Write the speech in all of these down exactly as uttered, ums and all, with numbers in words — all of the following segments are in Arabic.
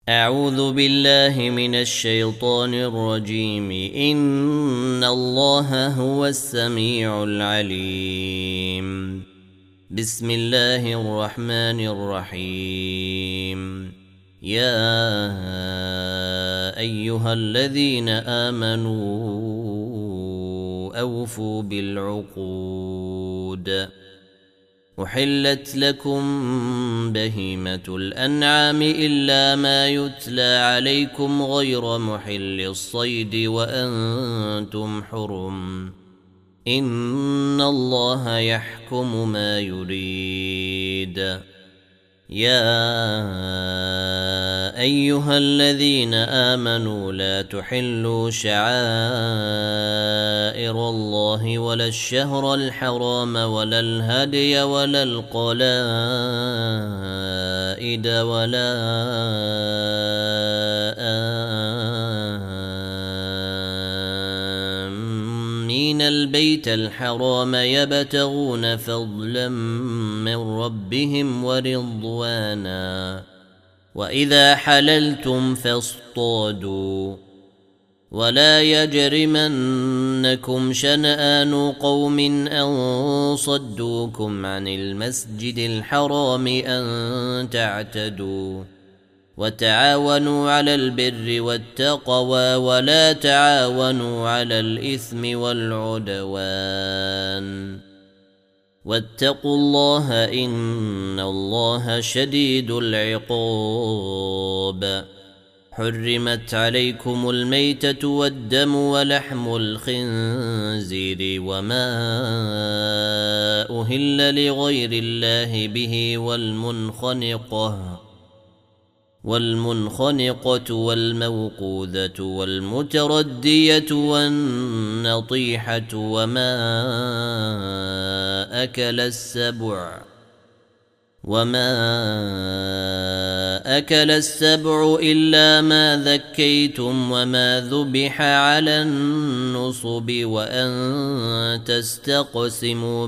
أعوذ بالله من الشيطان الرجيم. إن الله هو السميع العليم. بسم الله الرحمن الرحيم. يا أيها الذين آمنوا أوفوا بالعقود. أحلت لكم بهيمة الأنعام إلا ما يتلى عليكم غير محل الصيد وأنتم حرم. إن الله يحكم ما يريد. يا أيها الذين آمنوا لا تحلوا شعائر الله ولا الشهر الحرام ولا الهدي ولا القلائد ولا آمين البيت الحرام يبتغون فضلا من ربهم ورضوانا. وإذا حللتم فاصطادوا ولا يجرمنكم شنآن قوم أن صدوكم عن المسجد الحرام أن تعتدوا. وتعاونوا على البر والتقوى ولا تعاونوا على الإثم والعدوان. واتقوا الله إن الله شديد العقاب. حرمت عليكم الميتة والدم ولحم الخنزير وما أهل لغير الله به والمنخنقة والمنخنقة والموقوذة والمتردية والنطيحة وما أكل السبع وما أكل السبع إلا ما ذكيتم وما ذبح على النصب وأن تستقسموا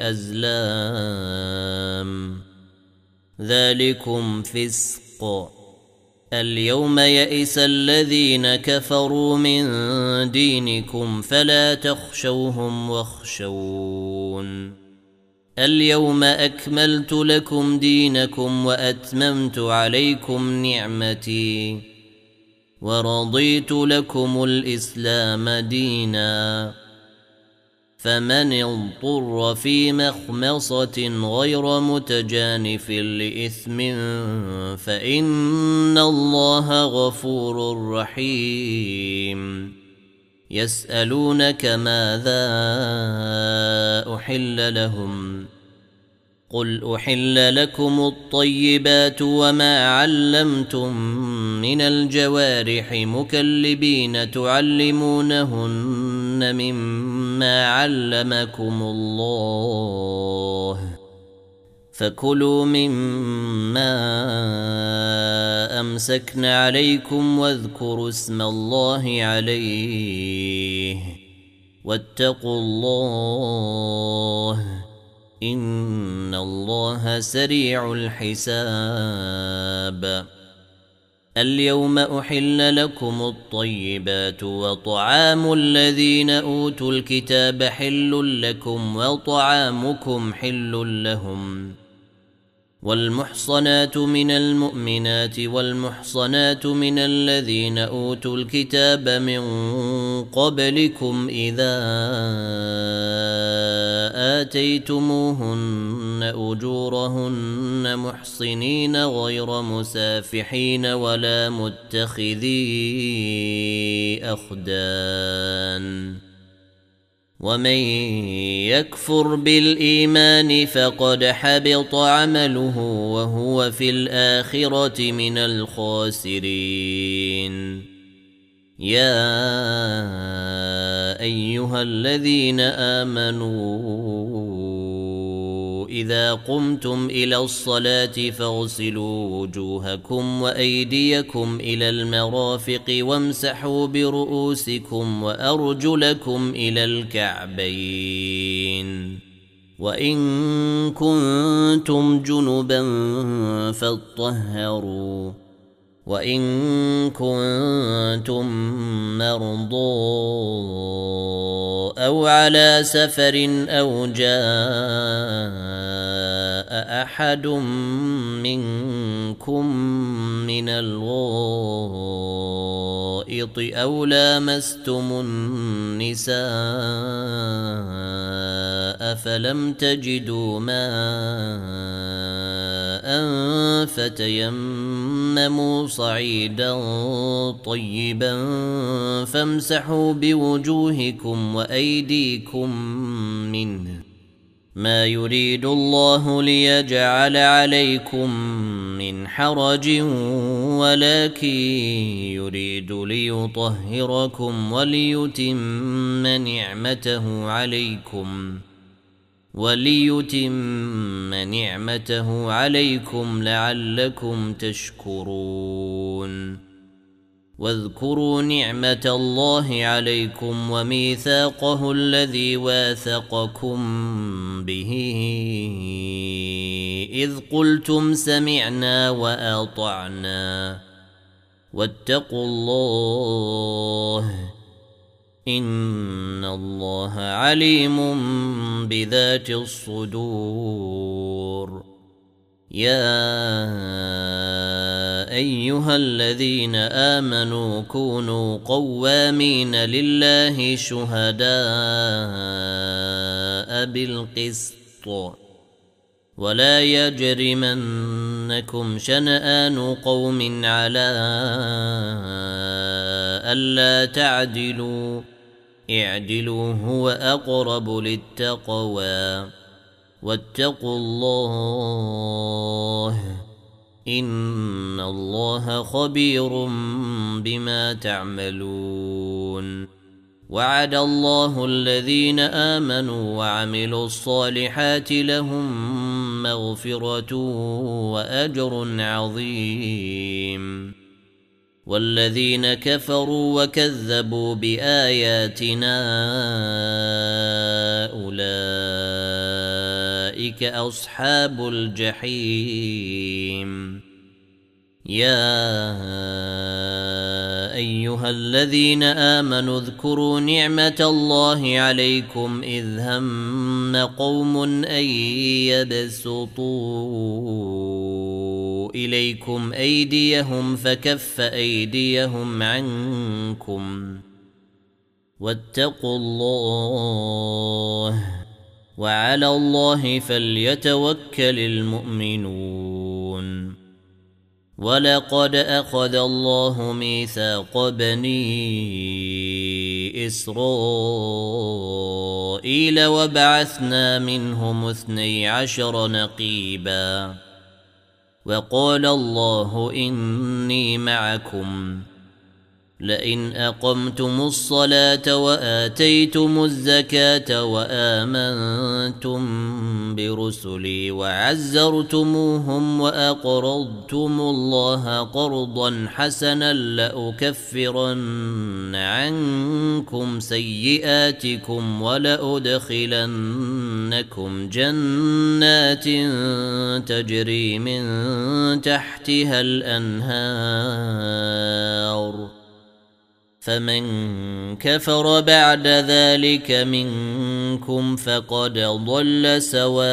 بالأزلام ذلكم فسق. اليوم يئس الذين كفروا من دينكم فلا تخشوهم واخشون. اليوم أكملت لكم دينكم وأتممت عليكم نعمتي ورضيت لكم الإسلام دينا. فمن اضطر في مخمصة غير متجانف لإثم فإن الله غفور رحيم. يسألونك ماذا أحل لهم قل أحل لكم الطيبات وما علمتم من الجوارح مكلبين تعلمونهن مما علمكم الله فكلوا مما أمسكن عليكم واذكروا اسم الله عليه واتقوا الله إن الله سريع الحساب. اليوم أحل لكم الطيبات وطعام الذين أوتوا الكتاب حل لكم وطعامكم حل لهم. والمحصنات من المؤمنات والمحصنات من الذين أوتوا الكتاب من قبلكم إذا آتيتموهن أجورهن محصنين غير مسافحين ولا متخذي أخدان. ومن يكفر بالإيمان فقد حبط عمله وهو في الآخرة من الخاسرين. يا أيها الذين آمنوا إذا قمتم إلى الصلاة فاغسلوا وجوهكم وأيديكم إلى المرافق وامسحوا برؤوسكم وأرجلكم إلى الكعبين. وإن كنتم جنبا فاطهروا وإن كنتم مرضى أو على سفر أو جاء أحد منكم من الغائط أو لامستم النساء فلم تجدوا ماء فتيمموا صعيدا طيبا فامسحوا بوجوهكم وأيديكم منه ما يريد الله ليجعل عليكم من حرج ولكن يريد ليطهركم وليتم نعمته عليكم وليتم نعمته عليكم لعلكم تشكرون واذكروا نعمة الله عليكم وميثاقه الذي واثقكم به إذ قلتم سمعنا وأطعنا واتقوا الله إن الله عليم بذات الصدور يا أيها الذين آمنوا كونوا قوامين لله شهداء بالقسط ولا يجرمنكم شنآن قوم على ألا تعدلوا اعدلوا هو أقرب للتقوى واتقوا الله إن الله خبير بما تعملون وعد الله الذين آمنوا وعملوا الصالحات لهم مغفرة وأجر عظيم والذين كفروا وكذبوا بآياتنا أولئك أصحاب الجحيم يا أيها الذين آمنوا اذكروا نعمة الله عليكم إذ هم قوم أن يبسطوا إليكم أيديهم فكف أيديهم عنكم واتقوا الله وعلى الله فليتوكل المؤمنون ولقد أخذ الله ميثاق بني إسرائيل وبعثنا منهم اثني عشر نقيبا وقال الله إني معكم لئن أقمتم الصلاة وآتيتم الزكاة وآمنتم برسلي وعزرتموهم وأقرضتم الله قرضا حسنا لأكفرن عنكم سيئاتكم ولأدخلنكم جنات تجري من تحتها الأنهار فمن كفر بعد ذلك منكم فقد ضل سواء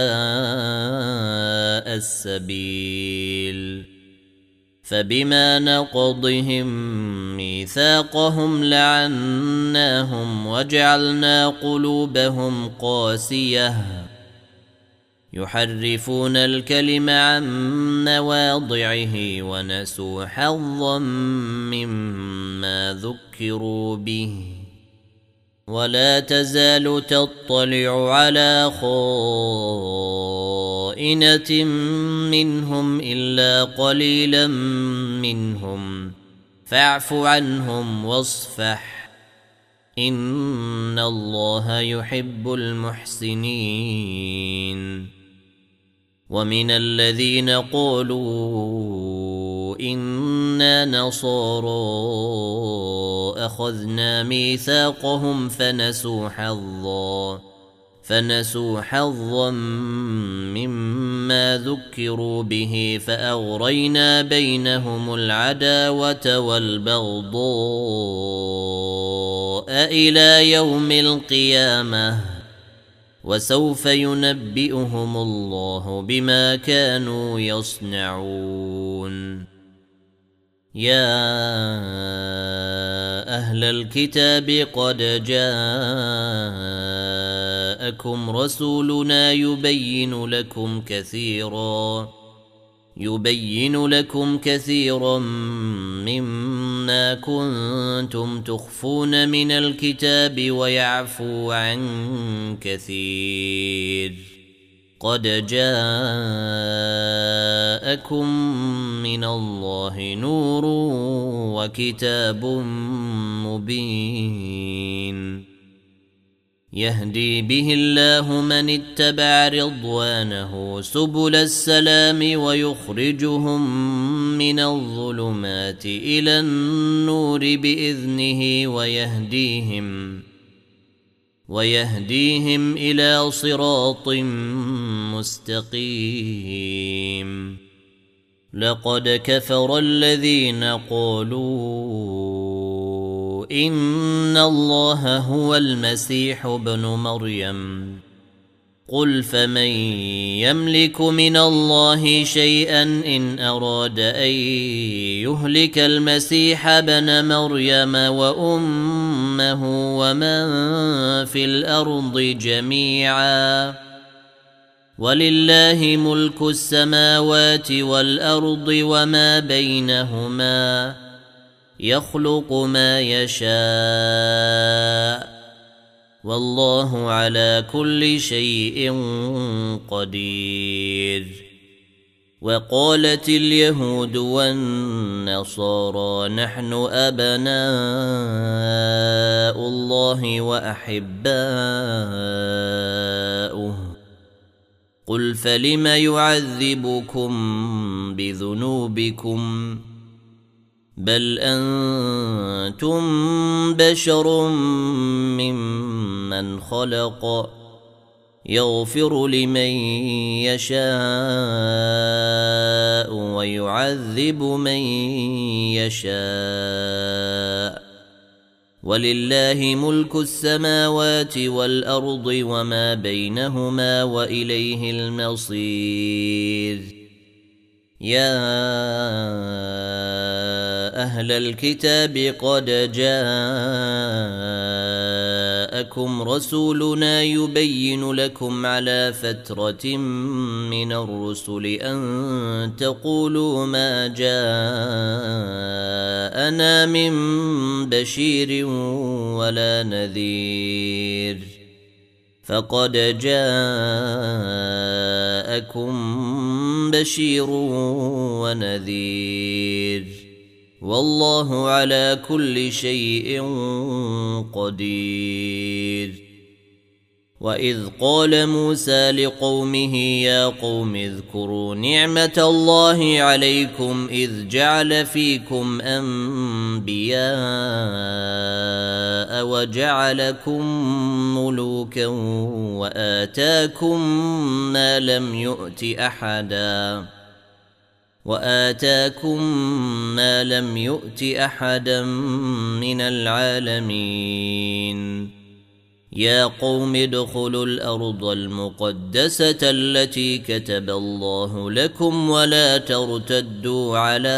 السبيل فبما نقضهم ميثاقهم لعناهم وجعلنا قلوبهم قاسية يحرفون الكلم عن مواضعه ونسوا حظا مما ذكروا به ولا تزال تطلع على خائنة منهم إلا قليلا منهم فاعف عنهم واصفح إن الله يحب المحسنين ومن الذين قالوا إنا نصارى أخذنا ميثاقهم فنسوا حظا فنسوا حظا مما ذكروا به فأغرينا بينهم العداوة والبغضاء إلى يوم القيامة وسوف ينبئهم الله بما كانوا يصنعون. يا أهل الكتاب قد جاءكم رسولنا يبين لكم كثيرا يبين لكم كثيرا مما كنتم تخفون من الكتاب ويعفو عن كثير. قد جاءكم من الله نور وكتاب مبين يهدي به الله من اتبع رضوانه سبل السلام ويخرجهم من الظلمات إلى النور بإذنه ويهديهم ويهديهم إلى صراط مستقيم. لقد كفر الذين قالوا إن الله هو المسيح ابن مريم قل فمن يملك من الله شيئا إن أراد أن يهلك المسيح ابن مريم وأمه ومن في الأرض جميعا ولله ملك السماوات والأرض وما بينهما يخلق ما يشاء والله على كل شيء قدير. وقالت اليهود والنصارى نحن أبناء الله وأحباؤه قل فلم يعذبكم بذنوبكم بل أنتم بشر ممن خلق يغفر لمن يشاء ويعذب من يشاء ولله ملك السماوات والأرض وما بينهما وإليه المصير. يا أهل الكتاب قد جاءكم رسولنا يبين لكم على فترة من الرسل أن تقولوا ما جاءنا من بشير ولا نذير فقد جاءكم بشير ونذير والله على كل شيء قدير. وإذ قال موسى لقومه يا قوم اذكروا نعمة الله عليكم إذ جعل فيكم أنبياء وجعلكم ملوكا وآتاكم ما لم يؤت أحدا وآتاكم ما لم يؤت أحدا من العالمين. يا قوم ادخلوا الأرض المقدسة التي كتب الله لكم ولا ترتدوا على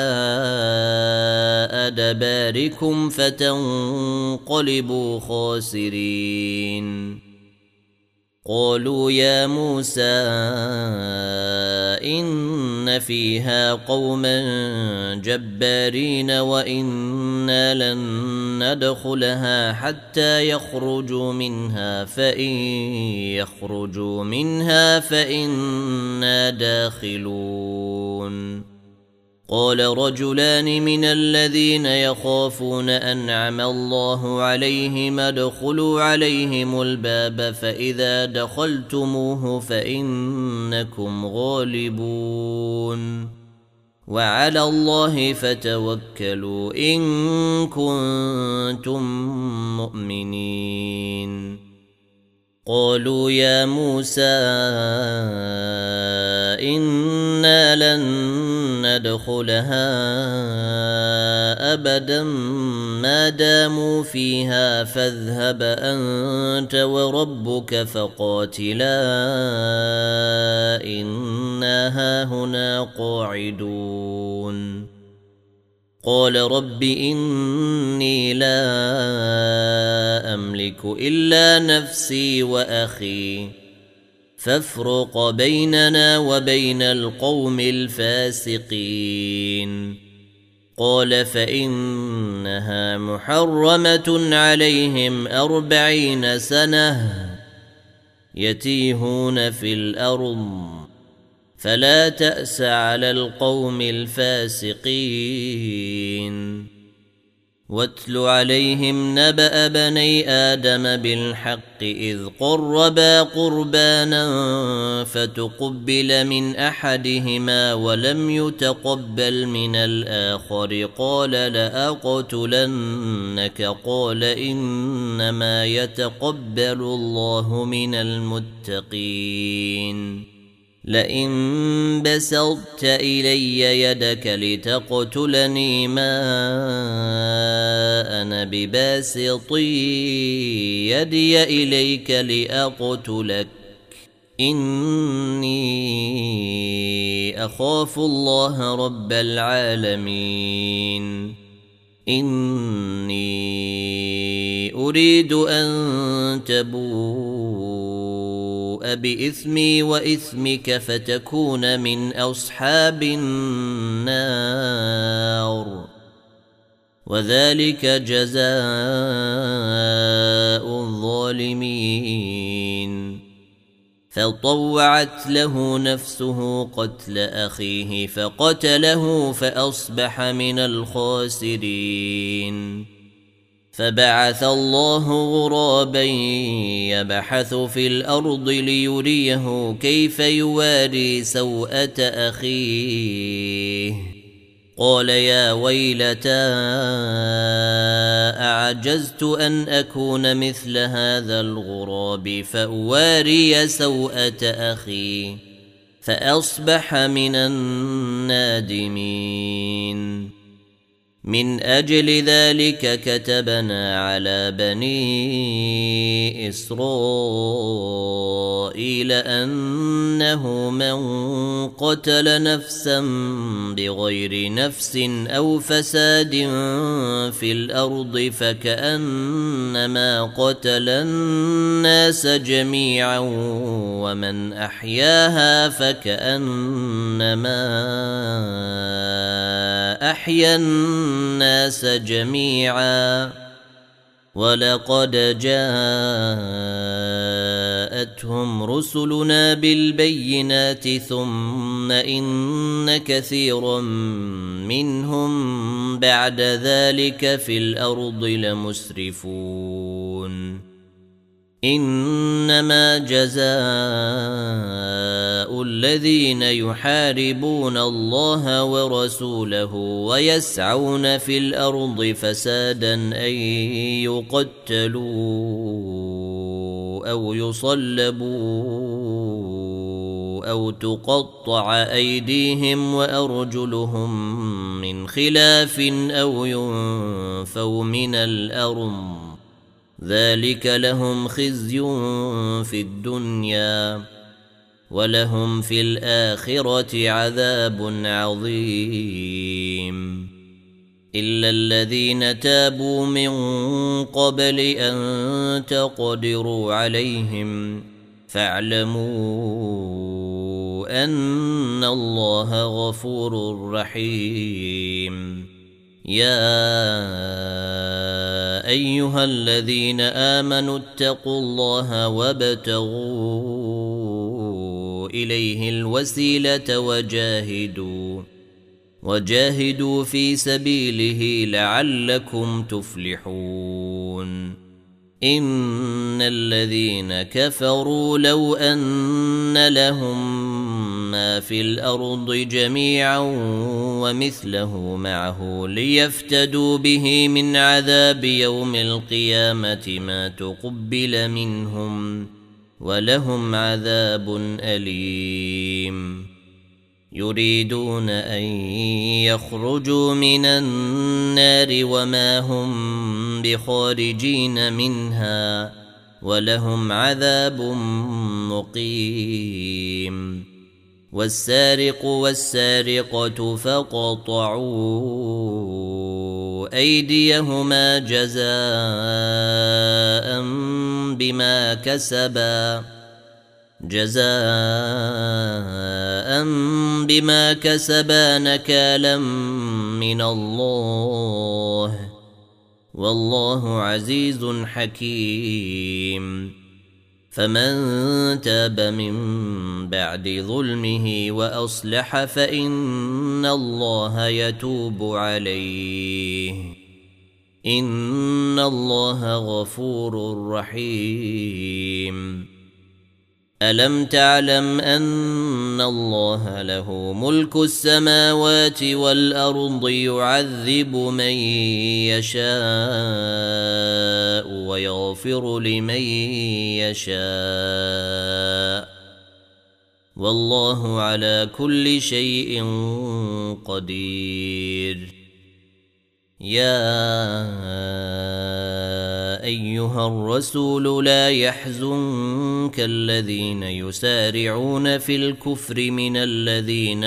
أدباركم فتنقلبوا خاسرين. قالوا يا موسى إن فيها قوما جبارين وإنا لن ندخلها حتى يخرجوا منها فإن يخرجوا منها فإنا داخلون. قال رجلان من الذين يخافون أنعم الله عليهم ادخلوا عليهم الباب فإذا دخلتموه فإنكم غالبون وعلى الله فتوكلوا إن كنتم مؤمنين. قالوا يا موسى إنا لن ندخلها أبدا ما داموا فيها فاذهب أنت وربك فقاتلا إنا هاهنا قاعدون قال رب إني لا أملك إلا نفسي وأخي فافرق بيننا وبين القوم الفاسقين قال فإنها محرمة عليهم أربعين سنة يتيهون في الأرض فلا تأس على القوم الفاسقين واتل عليهم نبأ بني آدم بالحق إذ قربا قربانا فتقبل من أحدهما ولم يتقبل من الآخر قال لأقتلنك قال إنما يتقبل الله من المتقين لئن بسطت إلي يدك لتقتلني ما أنا بباسط يدي إليك لأقتلك إني أخاف الله رب العالمين إني أريد أن تبوء بإثمي وإثمك فتكون من أصحاب النار وذلك جزاء الظالمين فطوعت له نفسه قتل أخيه فقتله فأصبح من الخاسرين فبعث الله غرابا يبحث في الأرض ليريه كيف يواري سوءة أخيه قال يا ويلتى أعجزت أن أكون مثل هذا الغراب فأواري سوءة أخي فأصبح من النادمين من أجل ذلك كتبنا على بني إسرائيل أنه من قتل نفسا بغير نفس أو فساد في الأرض فكأنما قتل الناس جميعا ومن أحياها فكأنما أحيا الناس جميعا ولقد جاءتهم رسلنا بالبينات ثم إن كثيرا منهم بعد ذلك في الأرض لمسرفون إنما جزاء الذين يحاربون الله ورسوله ويسعون في الأرض فسادا أن يقتلوا أو يصلبوا أو تقطع أيديهم وأرجلهم من خلاف أو ينفوا من الأرض ذلك لهم خزي في الدنيا ولهم في الآخرة عذاب عظيم إلا الذين تابوا من قبل أن تقدروا عليهم فاعلموا أن الله غفور رحيم يا أيها الذين آمنوا اتقوا الله وابتغوا إليه الوسيلة وجاهدوا وجاهدوا في سبيله لعلكم تفلحون إن الذين كفروا لو أن لهم ما في الأرض جميعا ومثله معه ليفتدوا به من عذاب يوم القيامة ما تقبل منهم ولهم عذاب أليم يريدون أن يخرجوا من النار وما هم بخارجين منها ولهم عذاب مقيم والسارق والسارقة فاقطعوا أيديهما جزاء بما كسبا جزاء بما كسبا نكالا من الله والله عزيز حكيم فمن تاب من بعد ظلمه وأصلح فإن الله يتوب عليه إن الله غفور رحيم ألم تعلم أن الله له ملك السماوات والأرض يعذب من يشاء ويغفر لمن يشاء والله على كل شيء قدير يا أيها الرسول لا يحزنك الذين يسارعون في الكفر من الذين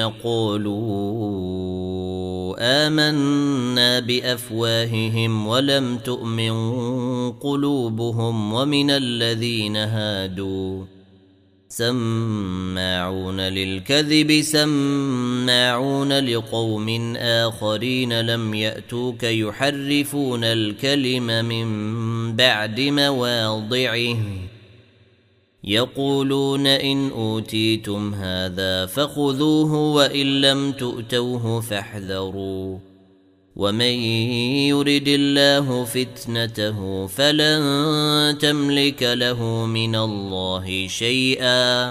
قالوا آمنا بأفواههم ولم تؤمن قلوبهم ومن الذين هادوا سماعون للكذب سماعون لقوم آخرين لم يأتوك يحرفون الكلم من بعد مواضعه يقولون إن أوتيتم هذا فخذوه وإن لم تؤتوه فاحذروا ومن يرد الله فتنته فلن تملك له من الله شيئا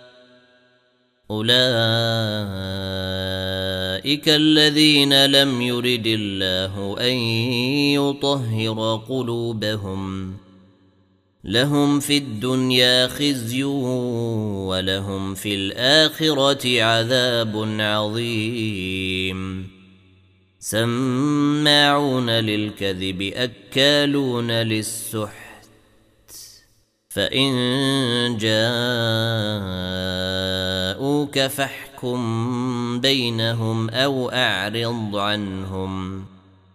أولئك الذين لم يرد الله أن يطهر قلوبهم لهم في الدنيا خزي ولهم في الآخرة عذاب عظيم سماعون للكذب أكالون للسحت فإن جاءوك فاحكم بينهم أو أعرض عنهم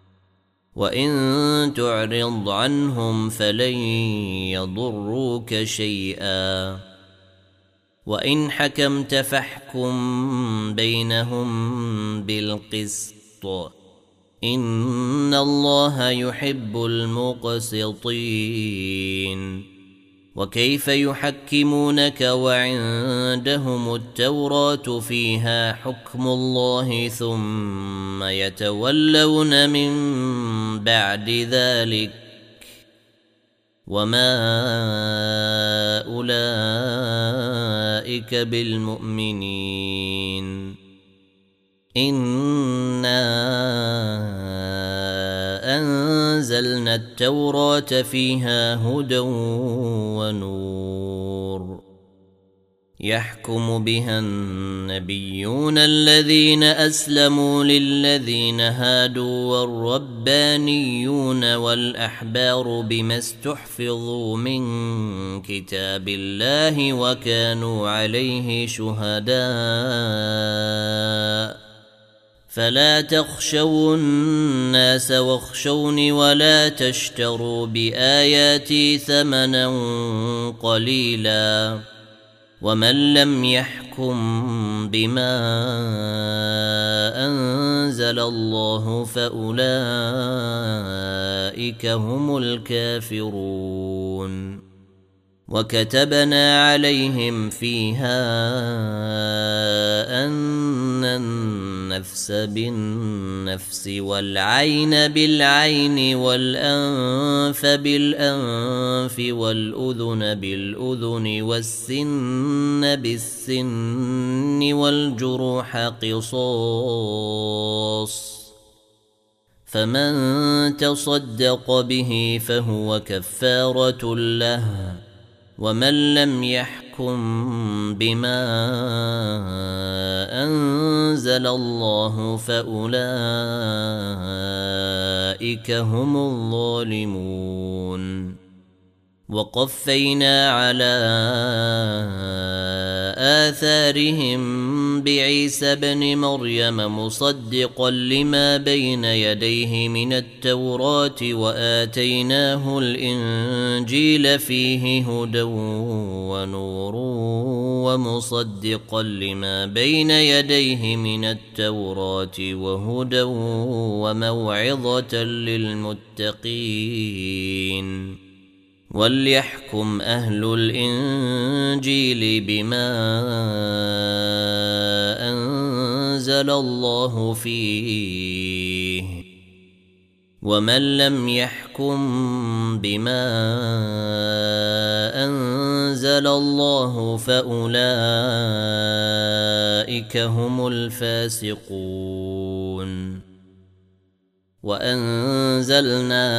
وإن تعرض عنهم فلن يضروك شيئا وإن حكمت فاحكم بينهم بالقسط إن الله يحب المقسطين وكيف يحكمونك وعندهم التوراة فيها حكم الله ثم يتولون من بعد ذلك وما أولئك بالمؤمنين إنا أنزلنا التوراة فيها هدى ونور يحكم بها النبيون الذين أسلموا للذين هادوا والربانيون والأحبار بما استحفظوا من كتاب الله وكانوا عليه شهداء فلا تخشوا الناس واخشوني ولا تشتروا بآياتي ثمنا قليلا ومن لم يحكم بما أنزل الله فأولئك هم الكافرون وكتبنا عليهم فيها أن النفس بالنفس والعين بالعين والأنف بالأنف والأذن بالأذن والسن بالسن والجروح قصاص فمن تصدق به فهو كفارة له ومن لم يحكم بما أنزل الله فأولئك هم الظالمون. وقفينا على آثارهم بعيسى ابن مريم مصدقا لما بين يديه من التوراة وآتيناه الإنجيل فيه هدى ونور ومصدقا لما بين يديه من التوراة وهدى وموعظة للمتقين. وليحكم أهل الإنجيل بما أنزل الله فيه، ومن لم يحكم بما أنزل الله فأولئك هم الفاسقون. وأنزلنا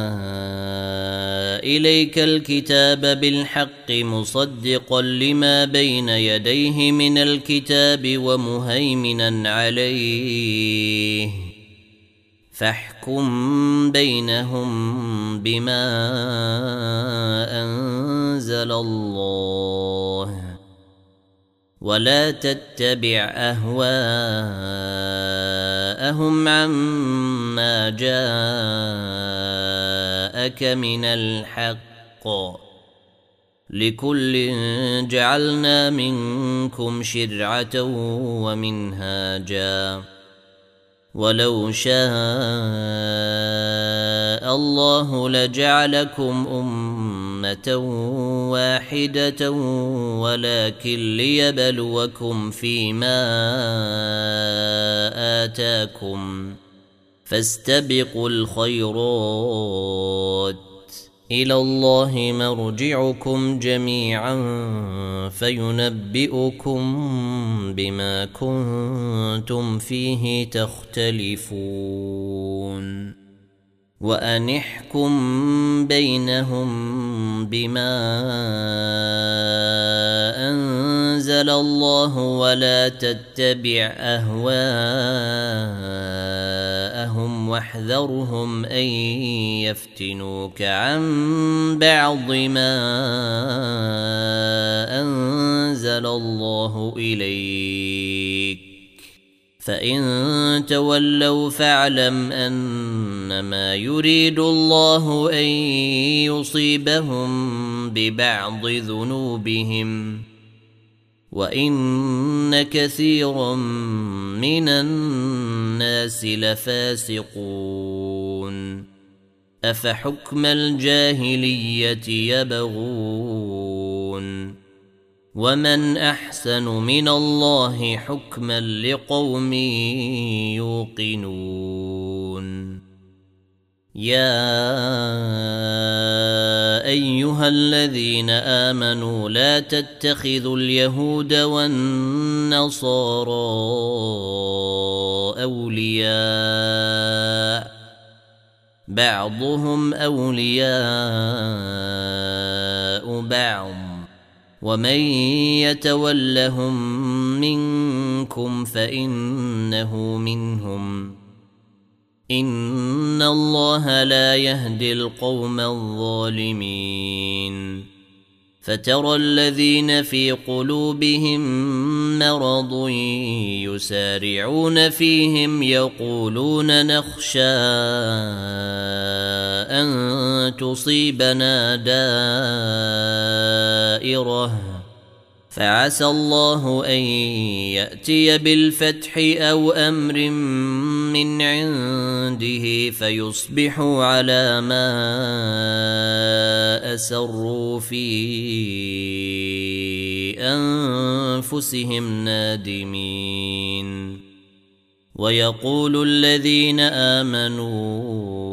إليك الكتاب بالحق مصدقا لما بين يديه من الكتاب ومهيمنا عليه، فاحكم بينهم بما أنزل الله، ولا تتبع أهواءهم عما جاءك من الحق، لكل جعلنا منكم شرعة ومنهاجا، ولو شاء الله لجعلكم أمة واحدة ولكن ليبلوكم فيما آتاكم، فاستبقوا الخيرات، إلى الله مرجعكم جميعا فينبئكم بما كنتم فيه تختلفون. وأن احكم بينهم بما أنزل الله ولا تتبع أهواءهم واحذرهم أن يفتنوك عن بعض ما أنزل الله إليك، فإن تولوا فاعلم أنما يريد الله أن يصيبهم ببعض ذنوبهم، وإن كثيرا من الناس لفاسقون. أفحكم الجاهلية يبغون، ومن أحسن من الله حكما لقوم يوقنون. يا أيها الذين آمنوا لا تتخذوا اليهود والنصارى أولياء، بعضهم أولياء بعض، ومن يتولهم منكم فإنه منهم، إن الله لا يهدي القوم الظالمين. فترى الذين في قلوبهم مرض يسارعون فيهم يقولون نخشى أن تصيبنا دائرة، فعسى الله أن يأتي بالفتح أو أمر من عنده فيصبحوا على ما أسروا في أنفسهم نادمين. ويقول الذين آمنوا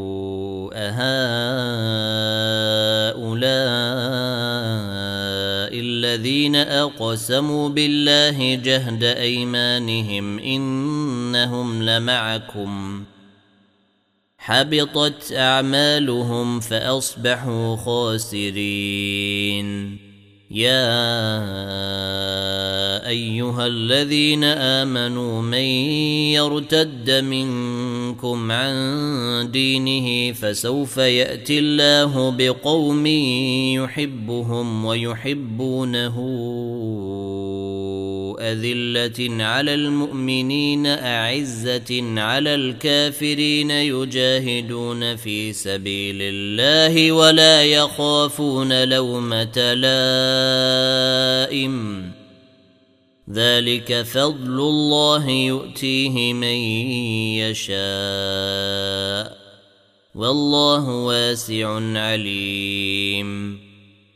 أهؤلاء الذين أقسموا بالله جهد أيمانهم إنهم لمعكم، حبطت أعمالهم فأصبحوا خاسرين. يا أيها الذين آمنوا من يرتد منكم عن دينه فسوف يأتي الله بقوم يحبهم ويحبونه أذلة على المؤمنين أعزة على الكافرين يجاهدون في سبيل الله ولا يخافون لومة لائم ذلك فضل الله يؤتيه من يشاء والله واسع عليم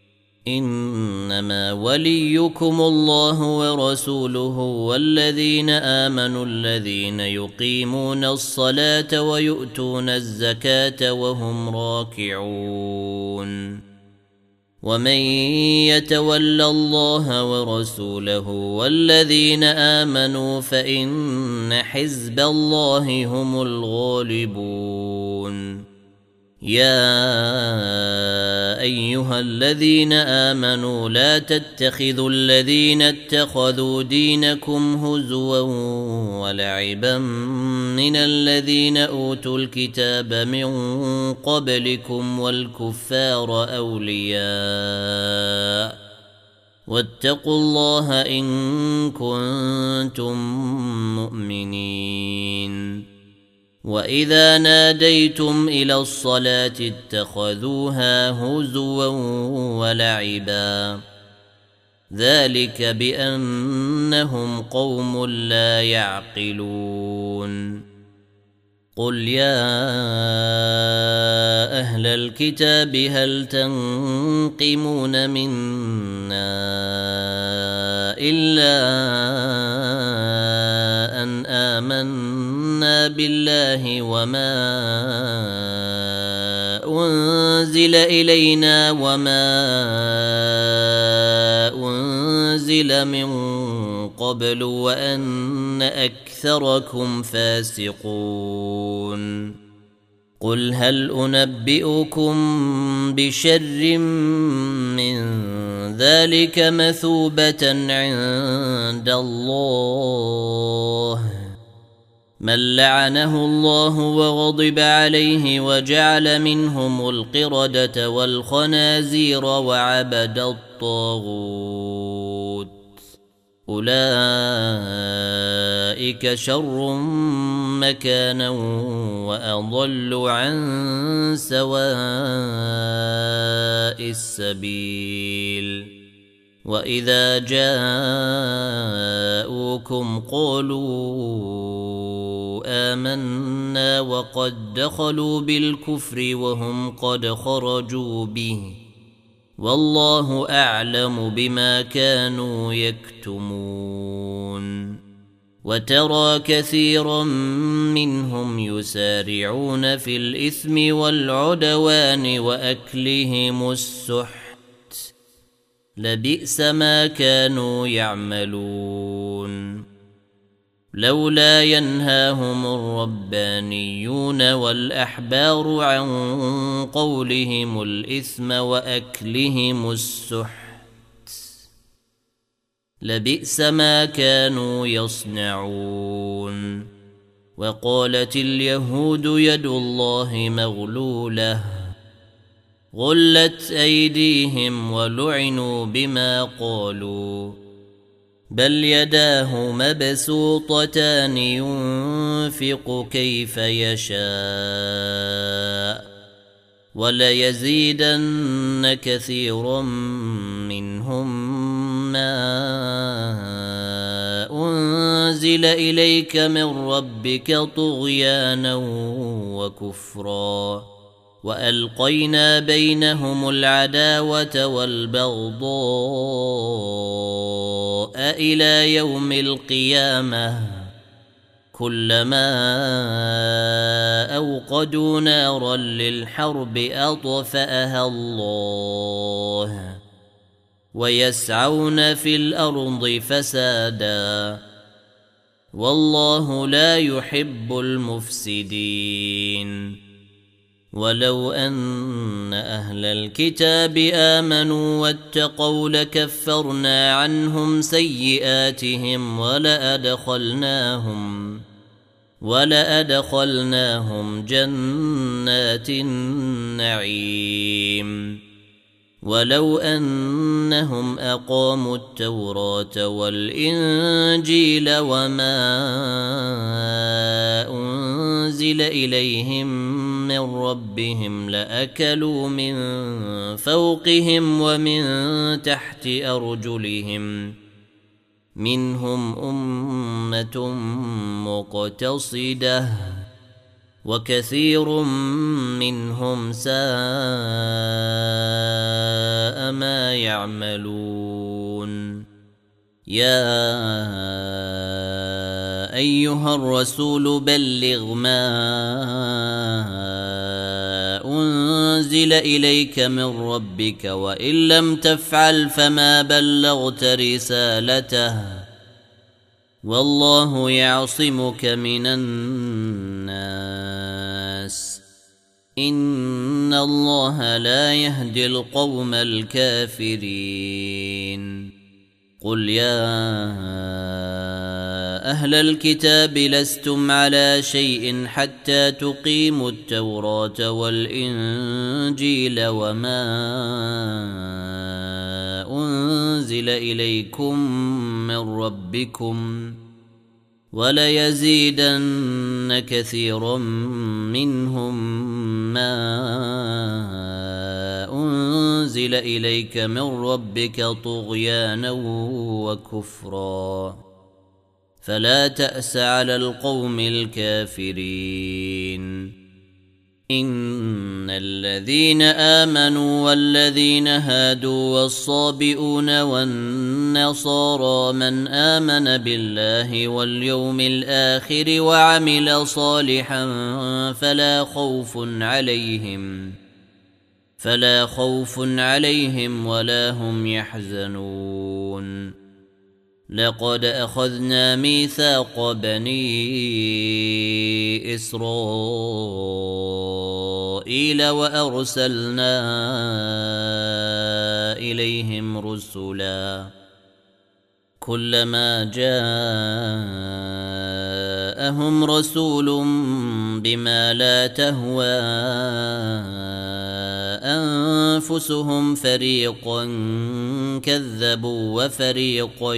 إنما وليكم الله ورسوله والذين آمنوا الذين يقيمون الصلاة ويؤتون الزكاة وهم راكعون ومن يتول الله ورسوله والذين آمنوا فإن حزب الله هم الغالبون يا أيها الذين آمنوا لا تتخذوا الذين اتخذوا دينكم هزوا ولعبا من الذين أوتوا الكتاب من قبلكم والكفار أولياء واتقوا الله إن كنتم مؤمنين وإذا ناديتم إلى الصلاة اتخذوها هزوا ولعبا ذلك بأنهم قوم لا يعقلون قل يا أهل الكتاب هل تنقمون منا إلا أن آمنا بالله وما أنزل إلينا وما أنزل من قبل وأن أكثركم فاسقون قل هل أنبئكم بشر من ذلك مثوبة عند الله من لعنه الله وغضب عليه وجعل منهم القردة والخنازير وعبد الطاغوت أولئك شر مكانا وأضل عن سواء السبيل وإذا جاءوكم قالوا آمنا وقد دخلوا بالكفر وهم قد خرجوا به والله أعلم بما كانوا يكتمون وترى كثيرا منهم يسارعون في الإثم والعدوان وأكلهم السحت لبئس ما كانوا يعملون لولا ينهاهم الربانيون والأحبار عن قولهم الإثم وأكلهم السحت لبئس ما كانوا يصنعون وقالت اليهود يد الله مغلولة غلت أيديهم ولعنوا بما قالوا بل يداه مبسوطتان ينفق كيف يشاء وليزيدن كثيرا منهم ما أنزل إليك من ربك طغيانا وكفرا وألقينا بينهم العداوة والبغضاء إلى يوم القيامة كلما أوقدوا نارا للحرب أطفأها الله ويسعون في الأرض فسادا والله لا يحب المفسدين ولو أن أهل الكتاب آمنوا واتقوا لكفرنا عنهم سيئاتهم ولأدخلناهم ولأدخلناهم جنات النعيم ولو أنهم أقاموا التوراة والإنجيل وما أنزل إليهم من ربهم لأكلوا من فوقهم ومن تحت أرجلهم منهم أمة مقتصدة وكثير منهم ساء ما يعملون. يا أيها الرسول بلغ ما أنزل إليك من ربك وإن لم تفعل فما بلغت رسالته والله يعصمك من الناس إن الله لا يهدي القوم الكافرين. قل يا أهل الكتاب لستم على شيء حتى تقيموا التوراة والإنجيل وما أنزل إليكم من ربكم وليزيدن كثيرا منهم ما أنزل إليك من ربك طغيانا وكفرا فلا تأس على القوم الكافرين. إن الذين آمنوا والذين هادوا والصابئون والنصارى من آمن بالله واليوم الآخر وعمل صالحا فلا خوف عليهم فلا خوف عليهم ولا هم يحزنون. لقد أخذنا ميثاق بني إسرائيل وأرسلنا إليهم رسلا كلما جاءهم رسول بما لا تهوى أنفسهم فريقا كذبوا وفريقا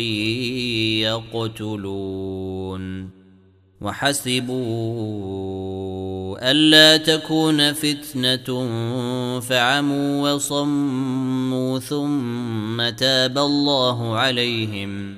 يقتلون وحسبوا ألا تكون فتنة فعموا وصموا ثم تاب الله عليهم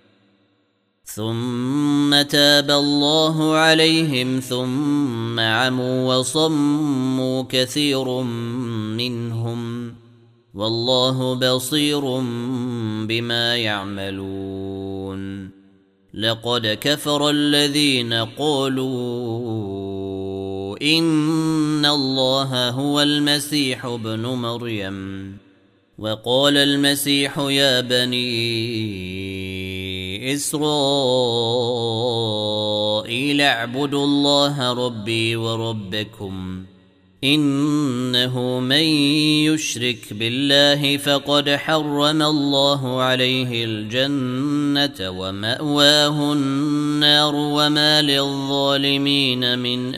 ثم تاب الله عليهم ثم عموا وصموا كثير منهم والله بصير بما يعملون. لقد كفر الذين قالوا إن الله هو المسيح ابن مريم وقال المسيح يا بني إسرائيل اعبدوا الله ربي وربكم إنه من يشرك بالله فقد حرم الله عليه الجنة ومأواه النار وما للظالمين من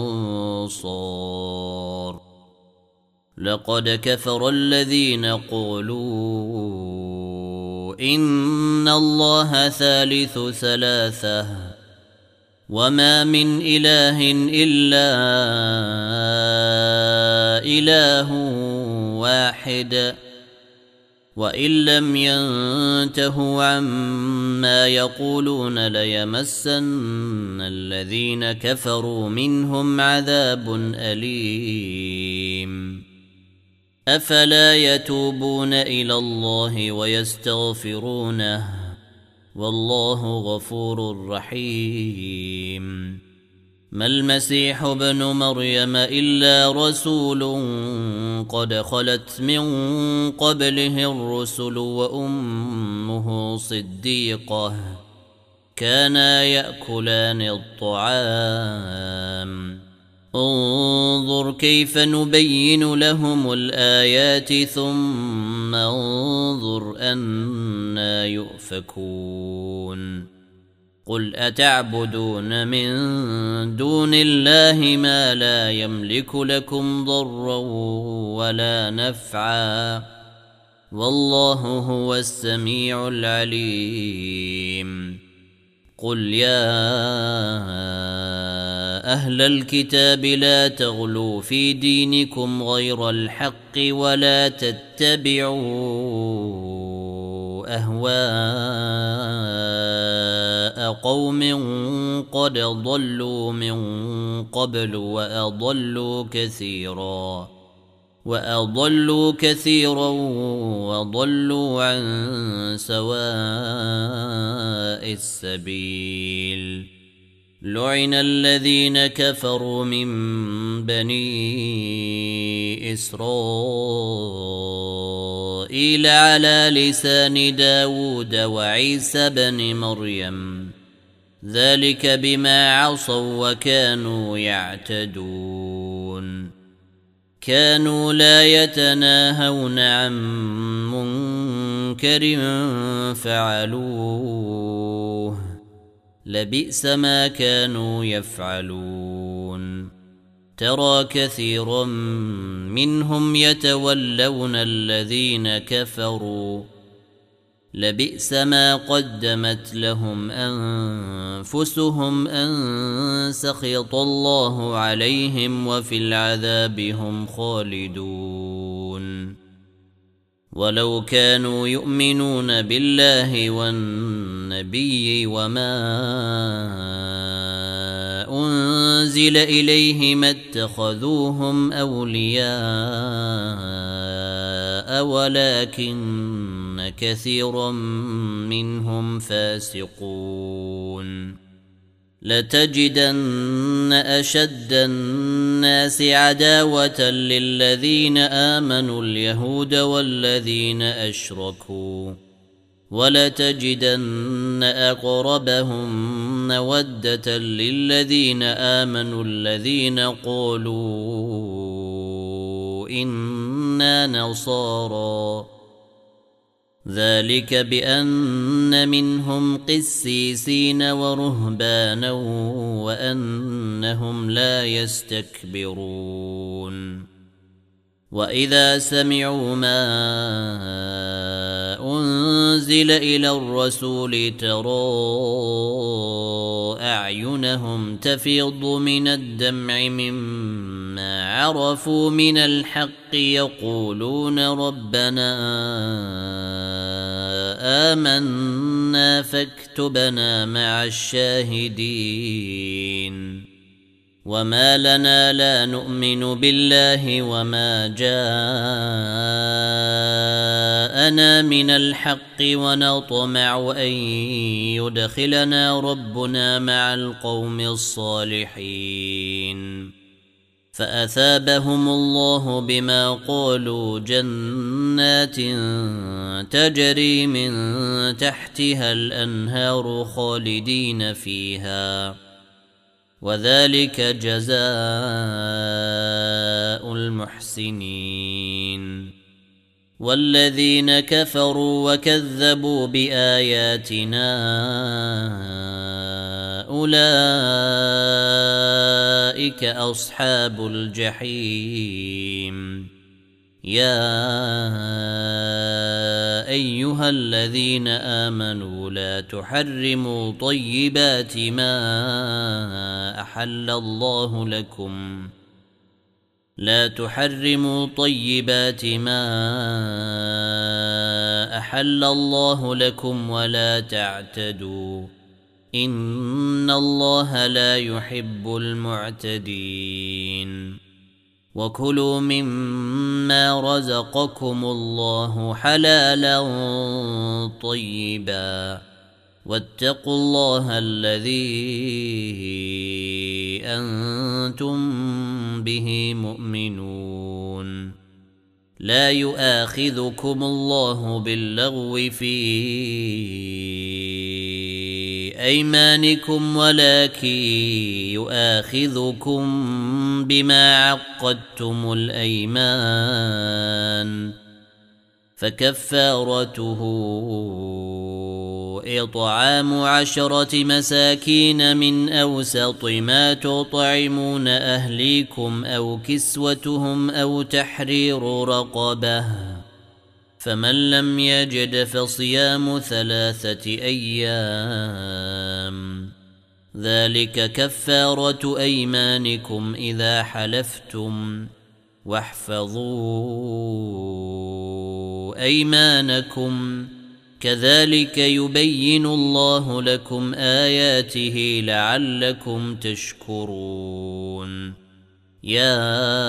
أنصار. لقد كفر الذين قالوا إن الله ثالث ثلاثة وما من إله إلا إله واحد وإن لم ينتهوا عما يقولون ليمسن الذين كفروا منهم عذاب أليم. أفلا يتوبون إلى الله ويستغفرونه والله غفور رحيم. ما المسيح ابن مريم إلا رسول قد خلت من قبله الرسل وأمه صديقة كانا يأكلان الطعام انظر انظر كيف نبين لهم الآيات ثم انظر أنا يؤفكون قل أتعبدون من دون الله ما لا يملك لكم ضرا ولا نفعا والله هو السميع العليم قل يا أهل الكتاب لا تغلوا في دينكم غير الحق ولا تتبعوا أهواء قوم قد ضلوا من قبل وأضلوا كثيرا وأضلوا كثيرا وضلوا عن سواء السبيل لعن الذين كفروا من بني إسرائيل على لسان داود وعيسى بن مريم ذلك بما عصوا وكانوا يعتدون كانوا لا يتناهون عن منكر فعلوه لبئس ما كانوا يفعلون ترى كثيرا منهم يتولون الذين كفروا لبئس ما قدمت لهم أنفسهم أن سخط الله عليهم وفي العذاب هم خالدون ولو كانوا يؤمنون بالله والنبي وما أنزل إليه ما اتخذوهم أولياء ولكن كثيرا منهم فاسقون لتجدن أشد الناس عداوة للذين آمنوا اليهود والذين أشركوا ولتجدن أقربهم مودة للذين آمنوا الذين قالوا إنا نصارى ذلك بأن منهم قسيسين ورهبانا وأنهم لا يستكبرون وإذا سمعوا ما أنزل إلى الرسول ترى أعينهم تفيض من الدمع مما عرفوا من الحق يقولون ربنا آمنا فاكتبنا مع الشاهدين وما لنا لا نؤمن بالله وما جاءنا من الحق ونطمع أن يدخلنا ربنا مع القوم الصالحين فأثابهم الله بما قالوا جنات تجري من تحتها الأنهار خالدين فيها وذلك جزاء المحسنين والذين كفروا وكذبوا بآياتنا أولئك أصحاب الجحيم يا أيها الذين آمنوا لا تحرموا طيبات ما أحل الله لكم لا تحرموا طيبات ما أحل الله لكم ولا تعتدوا إن الله لا يحب المعتدين وكلوا مما رزقكم الله حلالا طيبا واتقوا الله الذي أنتم به مؤمنون لا يؤاخذكم الله باللغو في أيمانكم ولكن يؤاخذكم بما عقدتم الأيمان فكفارته إطعام عشرة مساكين من أوسط ما تطعمون أهليكم أو كسوتهم أو تحرير رقبة فمن لم يجد فصيام ثلاثة أيام ذلك كفارة أيمانكم إذا حلفتم واحفظوا أيمانكم كذلك يبين الله لكم آياته لعلكم تشكرون يا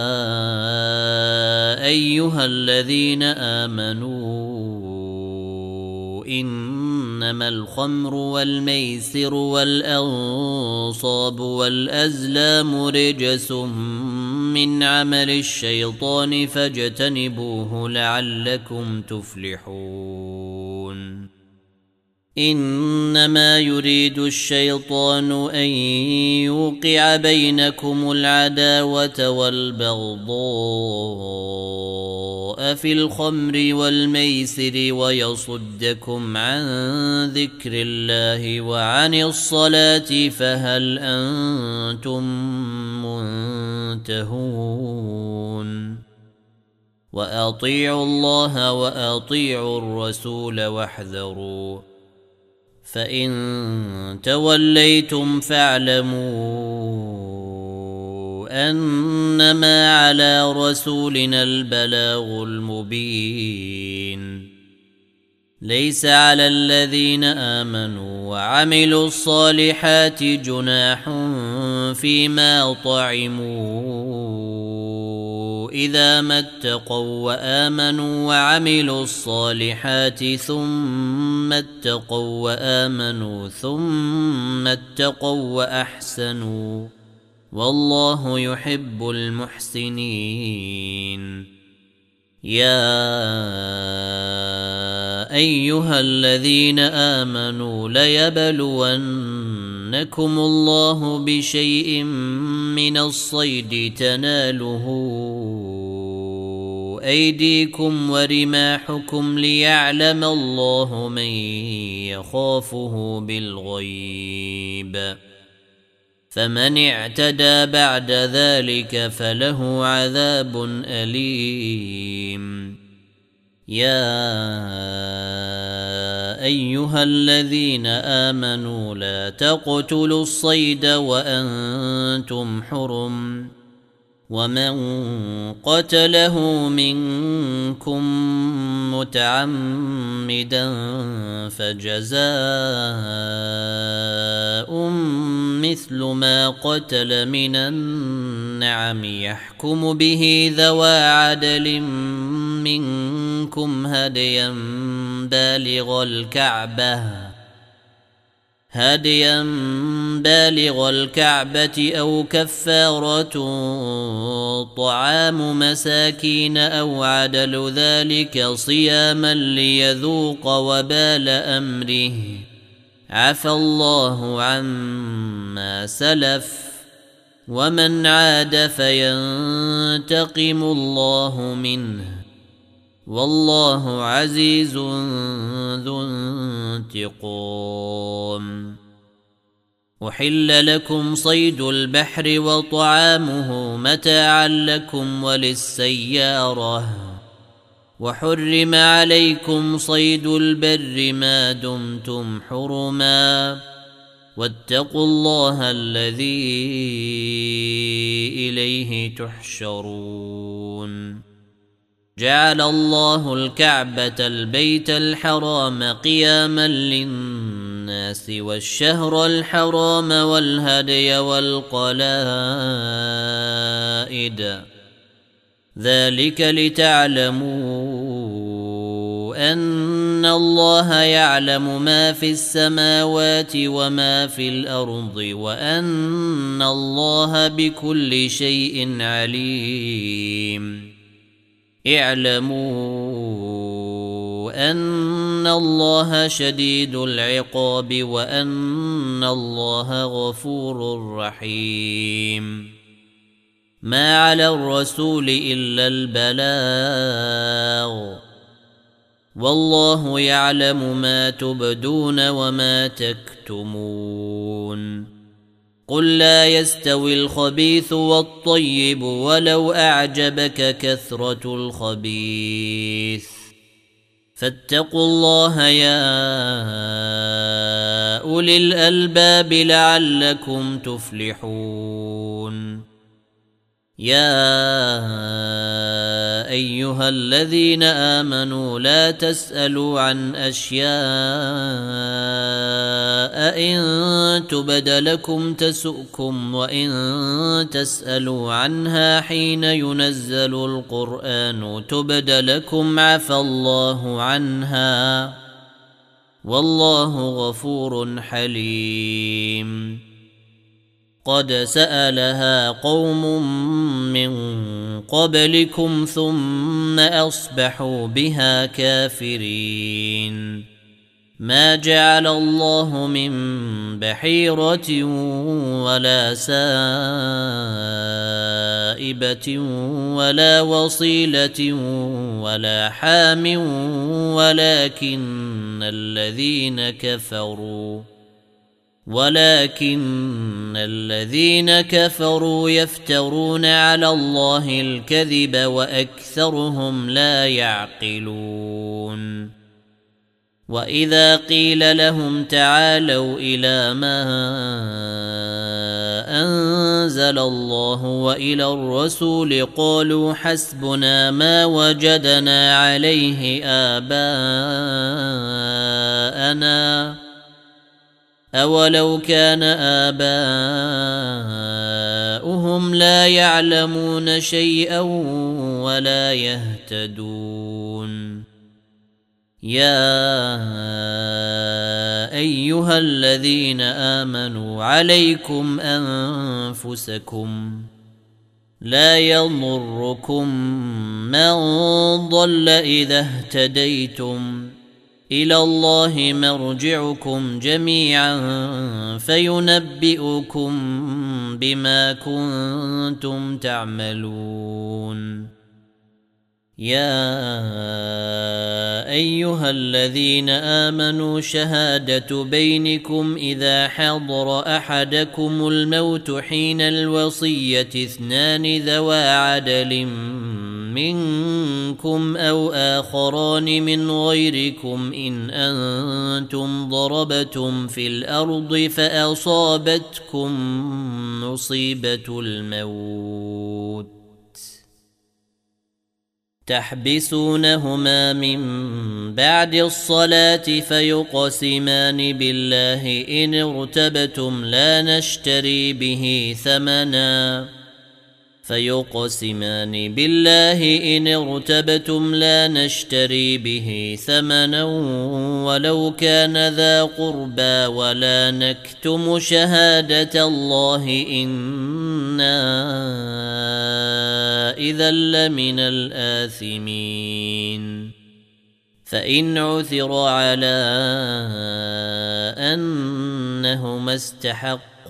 أيها الذين آمنوا إنما الخمر والميسر والأنصاب والأزلام رجس من عمل الشيطان فاجتنبوه لعلكم تفلحون إنما يريد الشيطان أن يوقع بينكم العداوة والبغضاء في الخمر والميسر ويصدكم عن ذكر الله وعن الصلاة فهل أنتم منتهون وأطيعوا الله وأطيعوا الرسول واحذروا فإن توليتم فاعلموا أنما على رسولنا البلاغ المبين ليس على الذين آمنوا وعملوا الصالحات جناح فيما طعموا إذا ما اتقوا وآمنوا وعملوا الصالحات ثم اتقوا وآمنوا ثم اتقوا وأحسنوا والله يحب المحسنين يا أيها الذين آمنوا ليبلونكم الله بشيء من الصيد تناله أيديكم ورماحكم ليعلم الله من يخافه بالغيب فمن اعتدى بعد ذلك فله عذاب أليم يا أيها الذين آمنوا لا تقتلوا الصيد وأنتم حرم ومن قتله منكم متعمدا فجزاء مثل ما قتل من النعم يحكم به ذوى عدل منكم هديا بالغ الكعبة هديا بالغ الكعبة أو كفارة طعام مساكين أو عدل ذلك صياما ليذوق وبال أمره عفى الله عما سلف ومن عاد فينتقم الله منه والله عزيز ذو انتقام أحل لكم صيد البحر وطعامه متاعا لكم وللسيارة وحرم عليكم صيد البر ما دمتم حرما واتقوا الله الذي إليه تحشرون جعل الله الكعبة البيت الحرام قياما للناس والشهر الحرام والهدي والقلائد ذلك لتعلموا أن الله يعلم ما في السماوات وما في الأرض وأن الله بكل شيء عليم اعلموا أن الله شديد العقاب وأن الله غفور رحيم ما على الرسول إلا البلاغ والله يعلم ما تبدون وما تكتمون قل لا يستوي الخبيث والطيب ولو أعجبك كثرة الخبيث فاتقوا الله يا أولي الألباب لعلكم تفلحون يا أيها الذين آمنوا لا تسألوا عن أشياء إن تبد لكم تسؤكم وإن تسألوا عنها حين ينزل القرآن تبد لكم عفى الله عنها والله غفور حليم قد سألها قوم من قبلكم ثم أصبحوا بها كافرين ما جعل الله من بحيرة ولا سائبة ولا وصيلة ولا حام ولكن الذين كفروا ولكن الذين كفروا يفترون على الله الكذب وأكثرهم لا يعقلون وإذا قيل لهم تعالوا إلى ما أنزل الله وإلى الرسول قالوا حسبنا ما وجدنا عليه آباءنا أولو كان آباؤهم لا يعلمون شيئا ولا يهتدون يا أيها الذين آمنوا عليكم أنفسكم لا يضركم من ضل إذا اهتديتم إلى الله مرجعكم جميعا فينبئكم بما كنتم تعملون يا أيها الذين آمنوا شهادة بينكم إذا حضر أحدكم الموت حين الوصية اثنان ذوى عدل منكم أو آخران من غيركم إن أنتم ضربتم في الأرض فأصابتكم مصيبة الموت تحبسونهما من بعد الصلاة فيقسمان بالله إن ارتبتم لا نشتري به ثمنا فيقسمان بالله إن ارتبتم لا نشتري به ثمنا ولو كان ذا قربى ولا نكتم شهادة الله إنا إذا لمن الآثمين فإن عثر على أنهما استحقا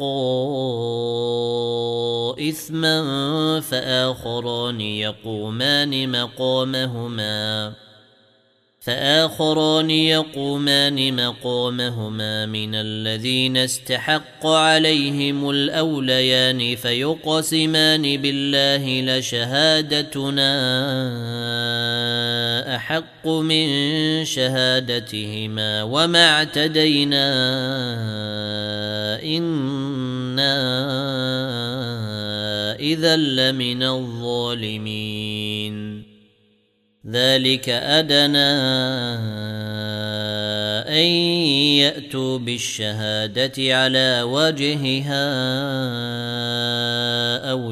إثما فآخران يقومان مقامهما فآخران يقومان مقامهما من الذين استحق عليهم الأوليان فيقسمان بالله لشهادتنا أحق من شهادتهما وما اعتدينا إنا إذا لمن الظالمين ذلك أدنى أن يأتوا بالشهادة على وجهها أو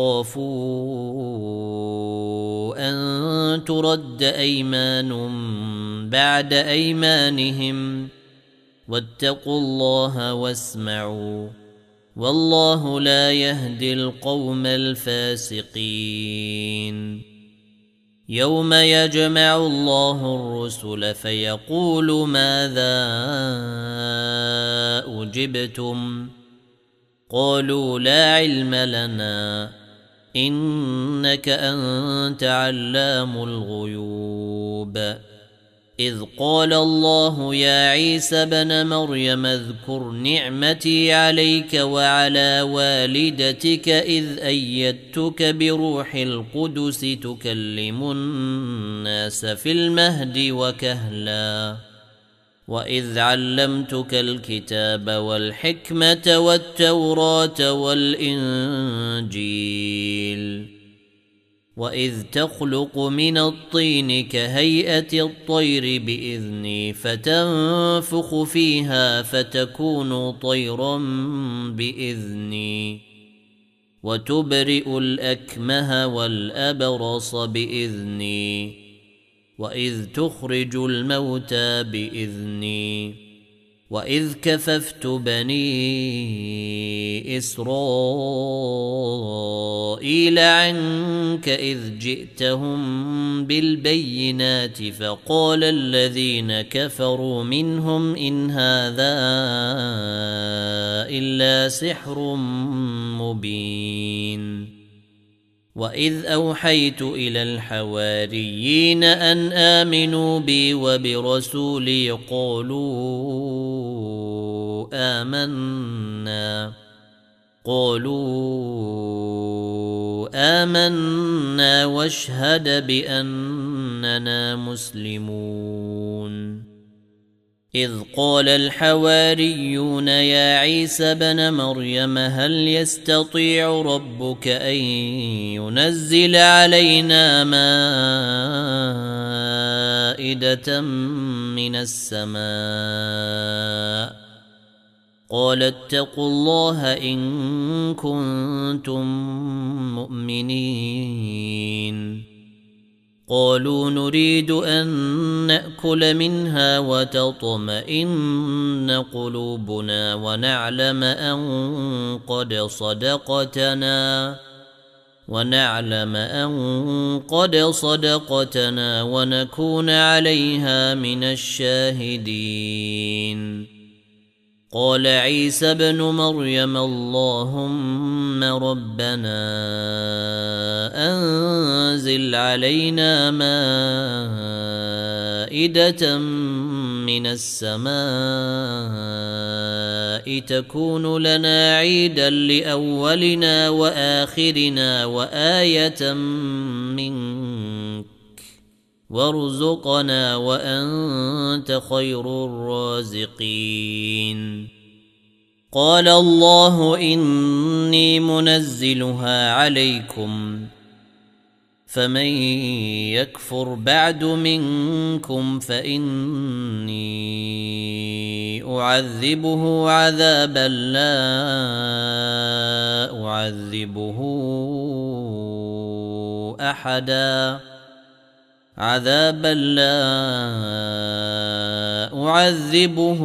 يخافوا أن ترد أيمان بعد أيمانهم واتقوا الله واسمعوا والله لا يهدي القوم الفاسقين يوم يجمع الله الرسل فيقول ماذا أجبتم قالوا لا علم لنا إنك أنت علام الغيوب إذ قال الله يا عيسى ابن مريم اذكر نعمتي عليك وعلى والدتك إذ أيدتك بروح القدس تكلم الناس في المهد وكهلا وإذ علمتك الكتاب والحكمة والتوراة والإنجيل وإذ تخلق من الطين كهيئة الطير بإذني فتنفخ فيها فتكون طيرا بإذني وتبرئ الأكمه والأبرص بإذني وإذ تخرج الموتى بإذني وإذ كففت بني إسرائيل عنك إذ جئتهم بالبينات فقال الذين كفروا منهم إن هذا إلا سحر مبين وإذ أوحيت إلى الحواريين أن آمنوا بي وبرسولي قالوا آمنا قالوا آمنا واشهد بأننا مسلمون إذ قال الحواريون يا عيسى ابن مريم هل يستطيع ربك أن ينزل علينا مائدة من السماء قال اتقوا الله إن كنتم مؤمنين قالوا نريد أن نأكل منها وتطمئن قلوبنا ونعلم أن قد صدقتنا ونعلم أن قد صدقتنا ونكون عليها من الشاهدين قال عيسى ابن مريم اللهم ربنا أنزل علينا مائدة من السماء تكون لنا عيدا لأولنا وآخرنا وآية منك وارزقنا وأنت خير الرازقين قال الله إني منزلها عليكم فمن يكفر بعد منكم فإني أعذبه عذابا لا أعذبه أحدا عذابا لا أعذبه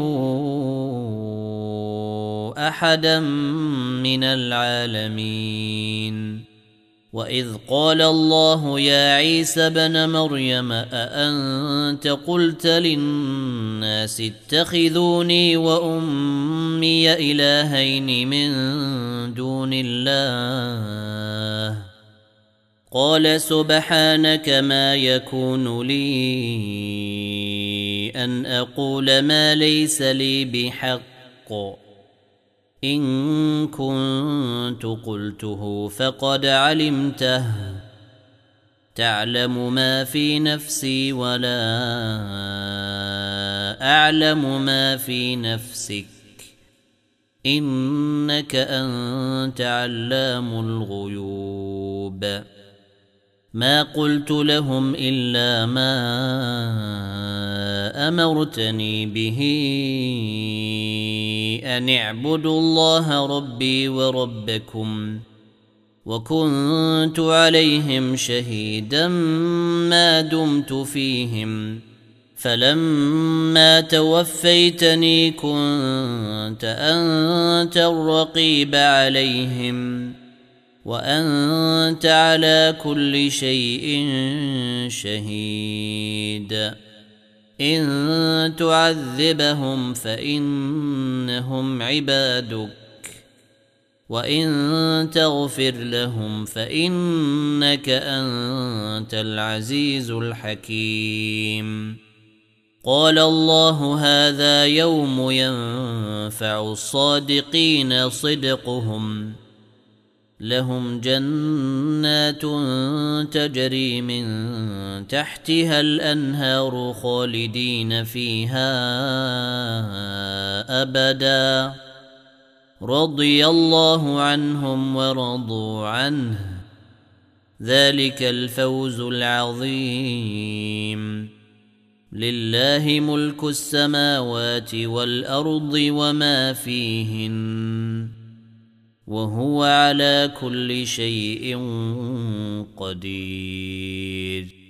أحدا من العالمين وإذ قال الله يا عيسى ابن مريم أأنت قلت للناس اتخذوني وأمي إلهين من دون الله قال سبحانك ما يكون لي أن أقول ما ليس لي بحق إن كنت قلته فقد علمته تعلم ما في نفسي ولا أعلم ما في نفسك إنك أنت علام الغيوب ما قلت لهم إلا ما أمرتني به أن اعبدوا الله ربي وربكم وكنت عليهم شهيدا ما دمت فيهم فلما توفيتني كنت أنت الرقيب عليهم وأنت على كل شيء شهيد إن تعذبهم فإنهم عبادك وإن تغفر لهم فإنك أنت العزيز الحكيم. قال الله هذا يوم ينفع الصادقين صدقهم، لهم جنات تجري من تحتها الأنهار خالدين فيها أبدا، رضي الله عنهم ورضوا عنه، ذلك الفوز العظيم. لله ملك السماوات والأرض وما فيهن، وهو على كل شيء قدير.